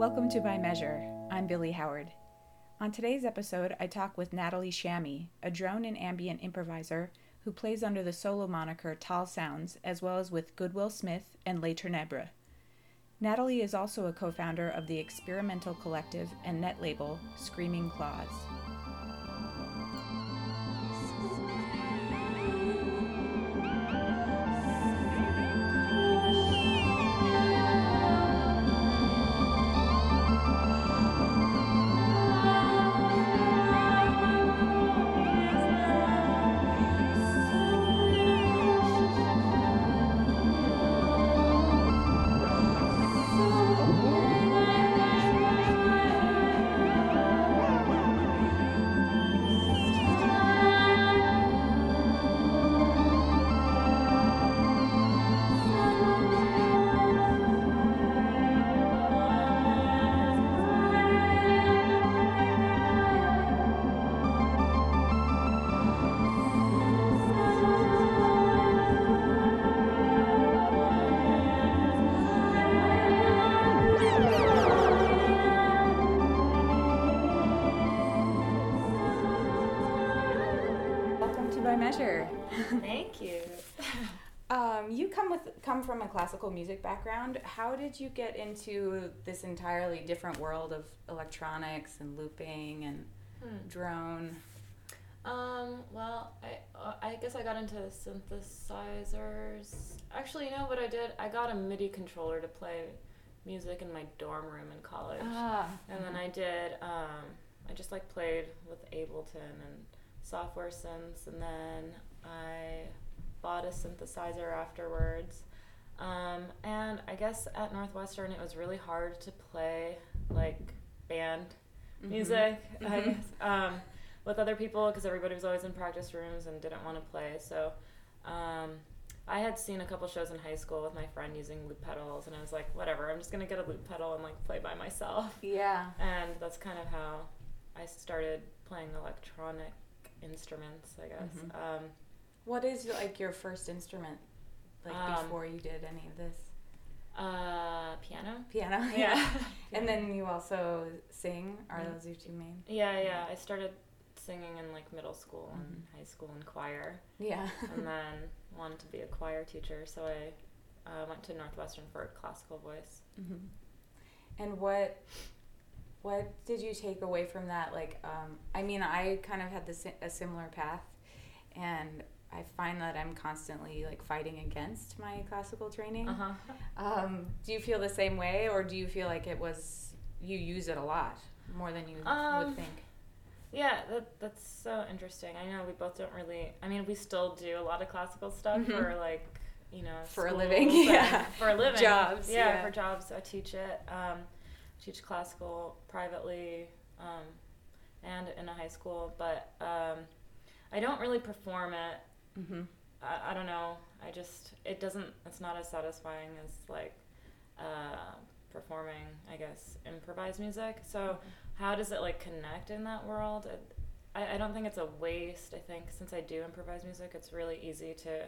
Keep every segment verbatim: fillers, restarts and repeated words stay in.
Welcome to By Measure. I'm Billy Howard. On today's episode, I talk with Natalie Shammy, a drone and ambient improviser who plays under the solo moniker Tall Sounds, as well as with Goodwill Smith and Les Ténèbres. Natalie is also a co-founder of the experimental collective and net label Screaming Claws. Thank you. um, you come with come from a classical music background. How did you get into this entirely different world of electronics and looping and hmm. drone? Um, well, I uh, I guess I got into synthesizers. Actually, you know what I did? I got a MIDI controller to play music in my dorm room in college. Ah. And then I did, um, I just like played with Ableton and software synths, and then I bought a synthesizer afterwards. Um, and I guess at Northwestern it was really hard to play like band mm-hmm. music mm-hmm. I guess, um, with other people because everybody was always in practice rooms and didn't want to play. So um, I had seen a couple shows in high school with my friend using loop pedals, and I was like, whatever, I'm just going to get a loop pedal and like play by myself. Yeah. And that's kind of how I started playing electronic instruments, I guess. Mm-hmm. Um, what is like your first instrument, like um, before you did any of this? Uh, piano. Piano, yeah. yeah. And then you also sing. Are mm-hmm. those your two main? Yeah, yeah. I started singing in like middle school mm-hmm. and high school in choir. Yeah. And then wanted to be a choir teacher, so I uh, went to Northwestern for classical voice. Mm-hmm. And what? What did you take away from that? Like, um, I mean, I kind of had this a similar path, and I find that I'm constantly like fighting against my classical training. Uh-huh. Um, do you feel the same way, or do you feel like it was you use it a lot more than you um, would think? Yeah, that that's so interesting. I know we both don't really. I mean, we still do a lot of classical stuff mm-hmm. for like you know for a living. Yeah, for a living. Jobs. Yeah, yeah, for jobs. I teach it. Um, teach classical privately um, and in a high school, but um, I don't really perform it. Mm-hmm. I, I don't know. I just, it doesn't, it's not as satisfying as like uh, performing, I guess, improvised music. So mm-hmm. how does it like connect in that world? It, I, I don't think it's a waste. I think since I do improvise music, it's really easy to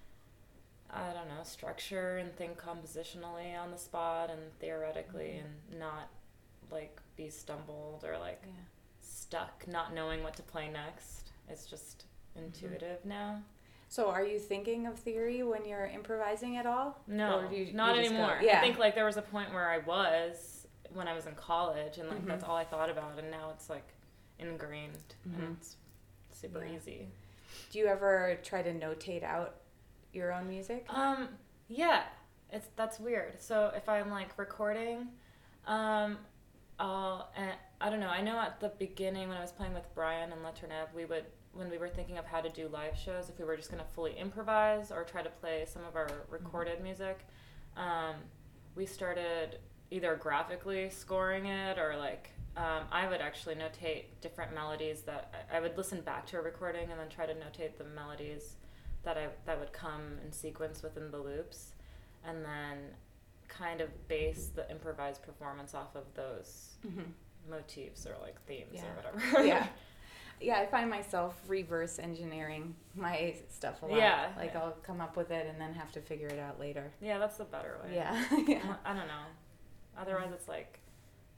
I don't know, structure and think compositionally on the spot and theoretically mm-hmm. and not like be stumbled or like yeah. stuck not knowing what to play next. It's just intuitive mm-hmm. now. So are you thinking of theory when you're improvising at all? No, or do you, not you just anymore. Go, yeah. I think like there was a point where I was when I was in college and like mm-hmm. that's all I thought about, and now it's like ingrained mm-hmm. and it's super yeah. easy. Do you ever try to notate out your own music? Um, yeah, it's that's weird. So if I'm like recording, um, I'll and I don't know. I know at the beginning when I was playing with Brian and Les Ténèbres, we would when we were thinking of how to do live shows, if we were just gonna fully improvise or try to play some of our recorded mm-hmm. music, um, we started either graphically scoring it or like um, I would actually notate different melodies that I, I would listen back to a recording and then try to notate the melodies that I that would come in sequence within the loops, and then kind of base the improvised performance off of those mm-hmm. motifs or like themes yeah. or whatever. yeah, yeah. I find myself reverse engineering my stuff a lot. Yeah, like yeah. I'll come up with it and then have to figure it out later. Yeah, that's the better way. Yeah, yeah. I don't know. Otherwise, it's like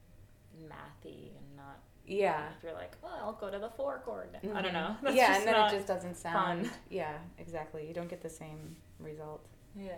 mathy and not. Yeah. If you're like, well, I'll go to the four chord. Mm-hmm. I don't know. That's yeah, just and then not it just doesn't sound. fun. Yeah, exactly. You don't get the same result. Yeah.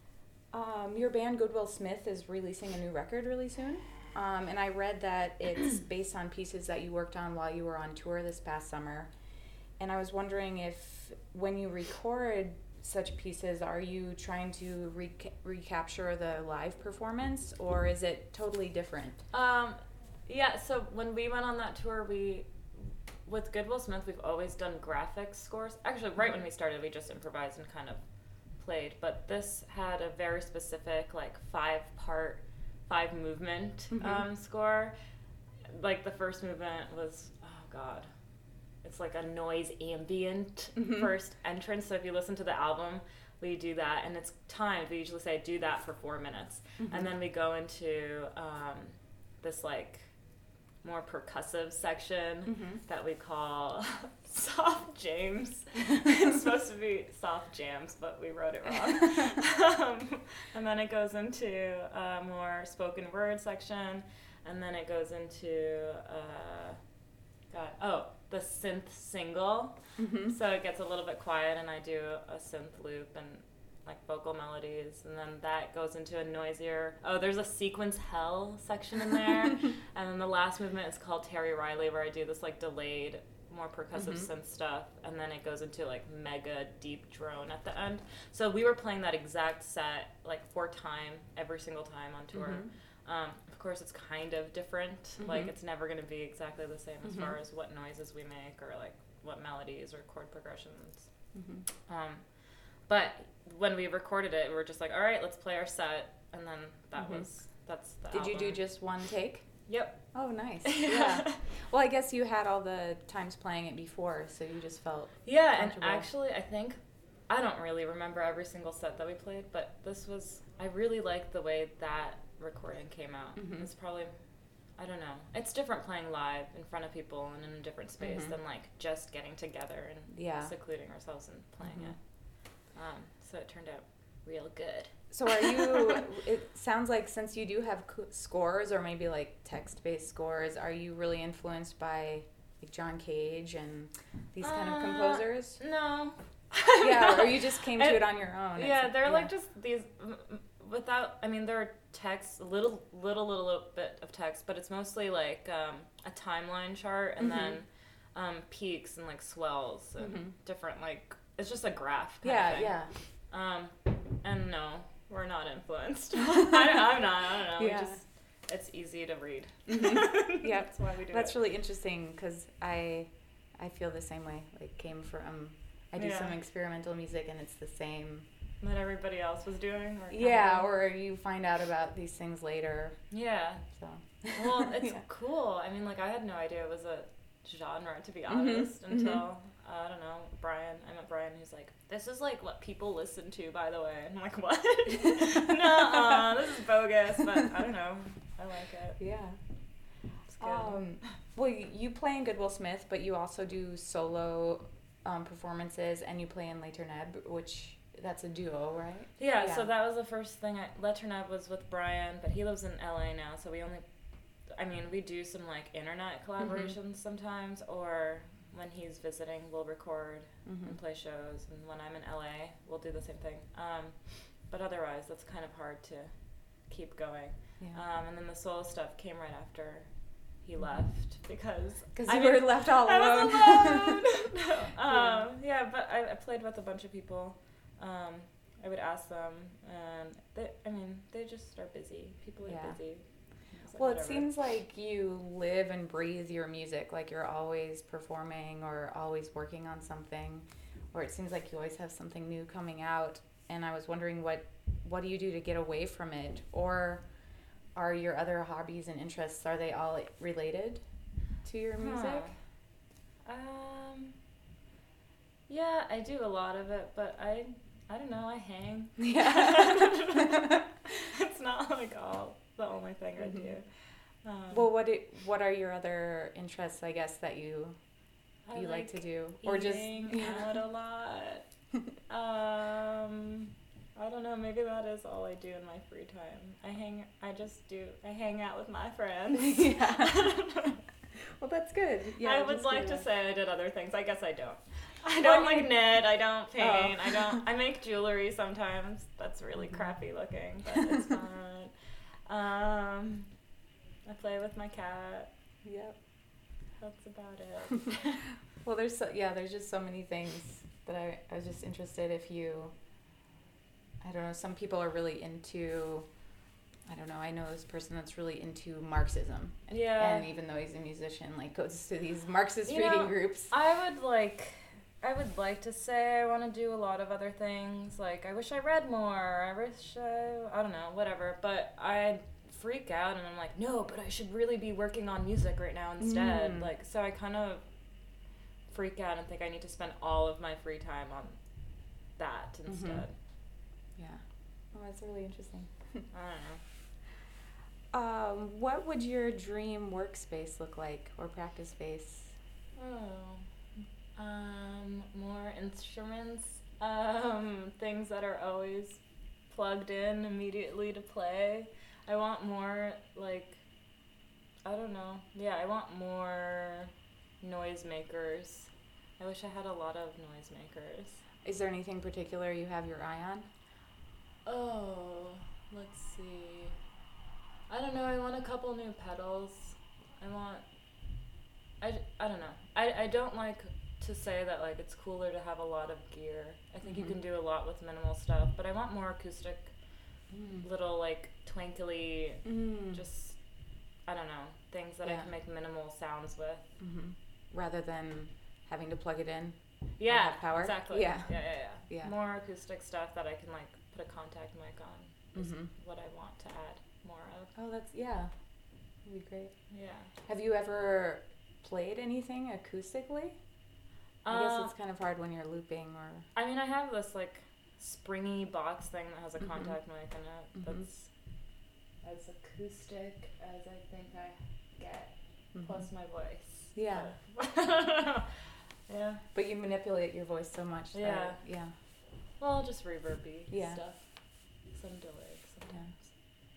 Um, your band Goodwill Smith is releasing a new record really soon. Um, and I read that it's based on pieces that you worked on while you were on tour this past summer. And I was wondering if when you record such pieces, are you trying to reca- recapture the live performance, or is it totally different? Um, yeah, so when we went on that tour, we, with Goodwill Smith, we've always done graphics scores. Actually, right when we started, we just improvised and kind of played. But this had a very specific, like, five-part, five-movement Mm-hmm. um, score. Like, the first movement was, oh, God. It's like a noise ambient Mm-hmm. first entrance. So if you listen to the album, we do that, and it's timed. We usually say do that for four minutes, Mm-hmm. and then we go into um, this like more percussive section Mm-hmm. that we call soft jams. It's supposed to be soft jams, but we wrote it wrong. um, and then it goes into a more spoken word section, and then it goes into uh, God, oh. the synth single. Mm-hmm. So it gets a little bit quiet and I do a synth loop and like vocal melodies, and then that goes into a noisier, oh, there's a sequence hell section in there. And then the last movement is called Terry Riley, where I do this like delayed, more percussive Mm-hmm. synth stuff, and then it goes into like mega deep drone at the end. So we were playing that exact set like for time every single time on tour. Mm-hmm. Um, of course, it's kind of different. Mm-hmm. Like, it's never going to be exactly the same as Mm-hmm. far as what noises we make or, like, what melodies or chord progressions. Mm-hmm. Um, but when we recorded it, we were just like, all right, let's play our set. And then that Mm-hmm. was, that's the Did you do album. just one take? Yep. Oh, nice. Yeah. Well, I guess you had all the times playing it before, so you just felt Yeah, and comfortable. actually, I think, I don't really remember every single set that we played, but this was, I really liked the way that recording came out. Mhm. It's probably, I don't know, it's different playing live in front of people and in a different space Mhm. than like just getting together and Yeah. secluding ourselves and playing Mhm. it. Um, so it turned out real good. So are you, it sounds like since you do have c- scores or maybe like text-based scores, are you really influenced by like John Cage and these kind of Uh, composers? No. Yeah, or you just came to And- it on your own? Yeah, It's- they're like just these m- m- without. I mean, there are texts, a little, little, little, little bit of text, but it's mostly like um, a timeline chart and Mhm. then um, peaks and like swells and Mhm. different like. It's just a graph. Kind Yeah, of thing. yeah. Um, and no, we're not influenced. I, I'm not. I don't know. Yeah. We just, it's easy to read. Mhm. Yep. That's why we do That's it. really interesting because I, I feel the same way. Like came from, I do Yeah. some experimental music and it's the same. That everybody else was doing. Or kind Yeah, of- or you find out about these things later. yeah. So. Well, it's Yeah. cool. I mean, like, I had no idea it was a genre, to be Mhm, honest, mhm. until, I don't know, Brian. I met Brian, who's like, this is, like, what people listen to, by the way. And I'm like, what? Nuh-uh, this is bogus, but I don't know. I like it. Yeah. It's good. Um, well, you you play in Goodwill Smith, but you also do solo um, performances, and you play in Les Tournebres, which that's a duo, right? yeah, yeah. so that was the first thing. I, Leterneb was with Brian, but he lives in L A now, so we only, I mean, we do some, like, internet collaborations sometimes, or when he's visiting, we'll record Mm-hmm. and play shows, and when I'm in L A, we'll do the same thing. Um, but otherwise, that's kind of hard to keep going. Yeah. Um, and then the solo stuff came right after he left because Because I you mean, were left all I alone. was alone. No, Yeah. um, yeah, but I, I played with a bunch of people. Um, I would ask them, and they, I mean, they just are busy. People are Yeah. busy. It's like, Well, it whatever. seems like you live and breathe your music, like you're always performing or always working on something, or it seems like you always have something new coming out. And I was wondering what what do you do to get away from it, or are your other hobbies and interests, are they all related to your music? Huh. Um. Yeah, I do a lot of it, but I, I don't know. I hang. Yeah. It's not like all the only thing I Mhm. do. Um, Well, what it, what are your other interests, I guess, that you I you like, to do, eating or just out a lot. Um, I don't know. Maybe that is all I do in my free time. I hang. I just do. I hang out with my friends. Yeah. Well, that's good. Yeah. I would just like do to that. say I did other things. I guess I don't. I Well, don't I mean- like knit. I don't paint. Oh. I don't. I make jewelry sometimes. That's really Mhm. crappy looking, but it's fun. Um, I play with my cat. Yep. That's about it. Well, there's so, yeah, there's just so many things that I, I was just interested if you, I don't know, some people are really into, I don't know, I know this person that's really into Marxism. Yeah. And even though he's a musician, like goes to these Marxist You reading know, groups. I would like, I would like to say I want to do a lot of other things. Like, I wish I read more. I wish I, I don't know, whatever. But I freak out and I'm like, no, but I should really be working on music right now instead. Mm. Like, so I kind of freak out and think I need to spend all of my free time on that instead. Yeah. Oh, that's really interesting. I don't know. Um, what would your dream workspace look like or practice space? Oh, um, more instruments, um, things that are always plugged in immediately to play. I want more, like, I don't know. Yeah, I want more noisemakers. I wish I had a lot of noisemakers. Is there anything particular you have your eye on? Oh, let's see. I don't know. I want a couple new pedals. I want. I, I don't know. I, I don't like to say that like it's cooler to have a lot of gear. I think Mhm. you can do a lot with minimal stuff, but I want more acoustic, Mm. little like twinkly, Mm. just I don't know, things that Yeah. I can make minimal sounds with. Mm-hmm. Rather than having to plug it in. Yeah, have power? exactly. Yeah. yeah, yeah, yeah. Yeah. More acoustic stuff that I can like put a contact mic on. Is Mhm. what I want to add more of. Oh, that's, yeah. That'd be great. Yeah. Have you ever played anything acoustically? I Uh, guess it's kind of hard when you're looping or... I mean, I have this like springy box thing that has a Mhm. contact mic in it. Mhm. That's as acoustic as I think I get, Mhm. plus my voice. Yeah. But- yeah. But you manipulate your voice so much that... Yeah. Yeah. Well, just reverby Yeah. stuff. Some delay Yeah. sometimes.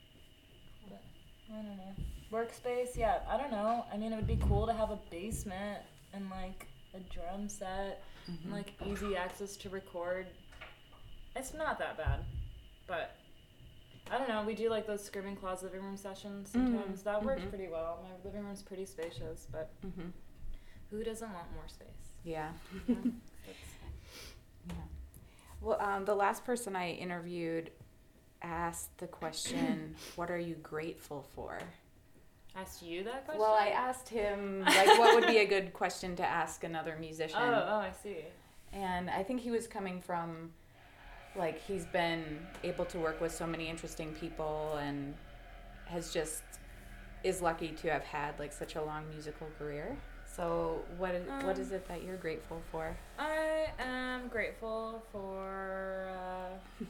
But I don't know. Workspace, yeah. I don't know. I mean, it would be cool to have a basement and like a drum set. Mhm. And, like easy access to record. It's not that bad, but I don't know. We do like those Screaming Claws living room sessions sometimes. Mm, That works mhm. pretty well. My living room's pretty spacious, but Mhm. who doesn't want more space? Yeah. You know? That's- Yeah. Well, um, the last person I interviewed asked the question, what are you grateful for? Asked you that question? Well, I asked him, like, what would be a good question to ask another musician? Oh, oh, I see. And I think he was coming from, like, he's been able to work with so many interesting people and has just, is lucky to have had, like, such a long musical career. So what is, what Um, is it that you're grateful for? I am grateful for. Uh,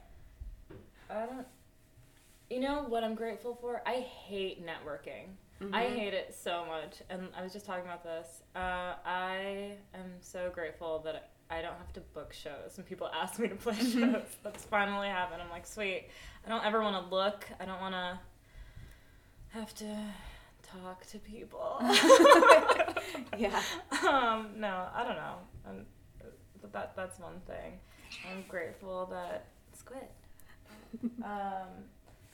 I don't. You know what I'm grateful for? I hate networking. I Mhm. hate it so much, and I was just talking about this. Uh, I am so grateful that I don't have to book shows when people ask me to play shows. That's finally happened. I'm like, sweet. I don't ever want to look. I don't want to have to talk to people. Yeah. Um, no, I don't know. Um, but that that's one thing. I'm grateful that squid. Um,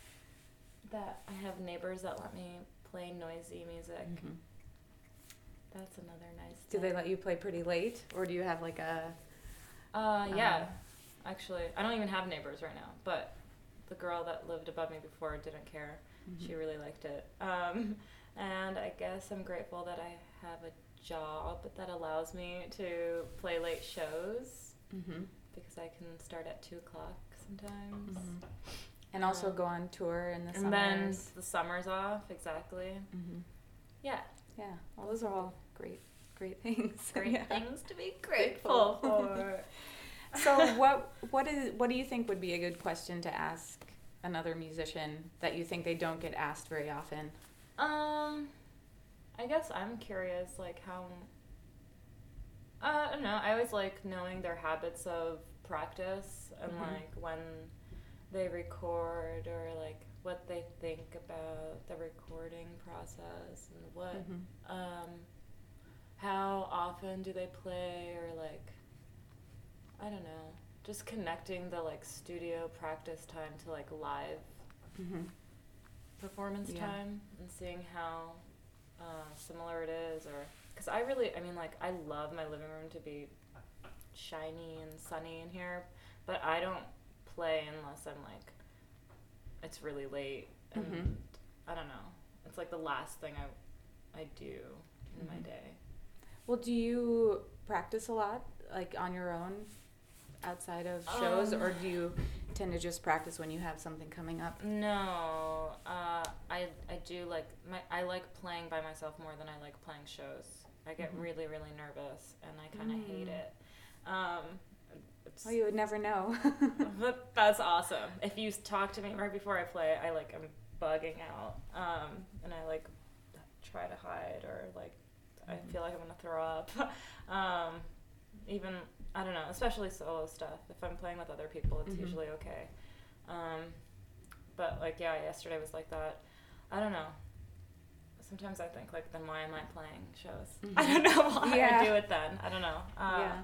that I have neighbors that let me play noisy music. Mhm. That's another nice Do thing. they let you play pretty late, or do you have like a? Uh, yeah. Um, Actually, I don't even have neighbors right now, but the girl that lived above me before didn't care. She Mhm. really liked it. Um, and I guess I'm grateful that I have a job that allows me to play late shows Mhm. because I can start at two o'clock sometimes. Mhm. And also Um, go on tour in the And then summers. the summer's off, exactly. Mhm. Yeah. Yeah. Well, those are all great, great things. Great Yeah. things to be grateful Grateful. for. So what what is what do you think would be a good question to ask another musician that you think they don't get asked very often? Um, I guess I'm curious, like how. Uh, I don't know. I always like knowing their habits of practice and Mhm. like when they record or like what they think about the recording process and what Mhm. um how often do they play or like I don't know, just connecting the like studio practice time to like live Mhm. performance Yeah. time and seeing how uh, similar it is or because I really I mean like I love my living room to be shiny and sunny in here, but I don't play unless I'm like it's really late and Mhm. I don't know. It's like the last thing I I do in my Mhm. day. Well, do you practice a lot, like on your own, outside of shows, Um, or do you tend to just practice when you have something coming up? No, uh, I I do like my I like playing by myself more than I like playing shows. I get Mhm. really really nervous and I kind of Mm. hate it. Um, it's, Well, you would never know. but that's awesome. If you talk to me right before I play, I like I'm bugging out, um, and I like try to hide or like I Mhm. feel like I'm gonna throw up. um, even I don't know, especially solo stuff. If I'm playing with other people, it's Mhm. usually okay. Um, but like yeah, yesterday was like that. I don't know. Sometimes I think like, then why am I playing shows? Mhm. I don't know why Yeah. I do it then. I don't know. Uh, Yeah.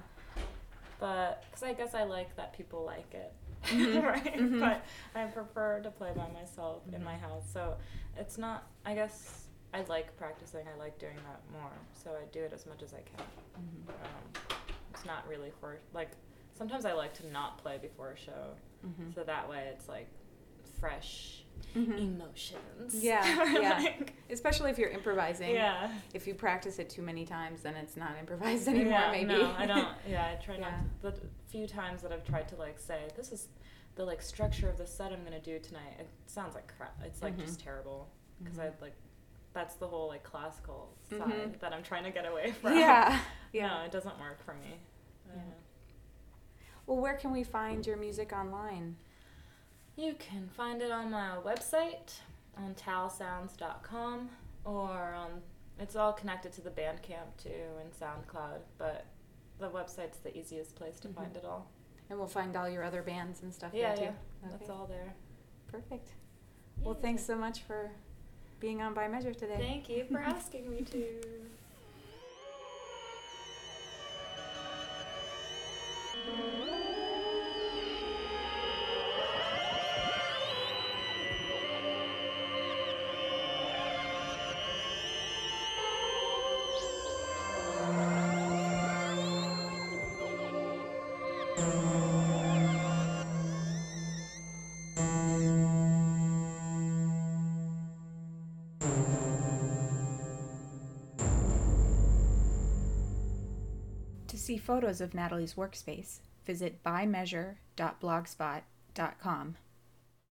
But because I guess I like that people like it, Mhm. right? Mhm. But I prefer to play by myself in my Mhm. house. So it's not. I guess I like practicing. I like doing that more. So I do it as much as I can. Mhm. Um, it's not really for like. Sometimes I like to not play before a show, Mhm. so that way it's like fresh Mhm. emotions. Yeah, yeah. Like, Especially if you're improvising. yeah. If you practice it too many times, then it's not improvised anymore, yeah, maybe. No, I don't. Yeah, I try Yeah. not to. The few times that I've tried to like say, this is the like structure of the set I'm gonna do tonight. It sounds like crap. It's like Mhm. just terrible because Mhm. I like. That's the whole like classical Mhm. side that I'm trying to get away from. Yeah. No, Yeah. it doesn't work for me. I don't Yeah. know. Well, where can we find your music online? You can find it on my website on tal sounds dot com or on it's all connected to the Bandcamp too and SoundCloud, but the website's the easiest place to Mhm. find it all. And we'll find all your other bands and stuff Yeah, there yeah. too. That's Okay. all there. Perfect. Well, Yeah. thanks so much for being on By Measure today. Thank you for asking me to. To see photos of Natalie's workspace, visit by measure dot blogspot dot com.